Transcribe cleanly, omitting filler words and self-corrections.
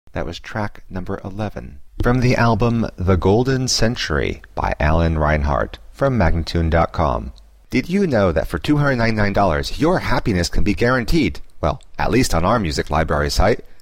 That was track number 11. From the album The Golden Century by Alan Reinhardt from Magnatune.com. Did you know that for $299 your happiness can be guaranteed? Well, at least on our music library site.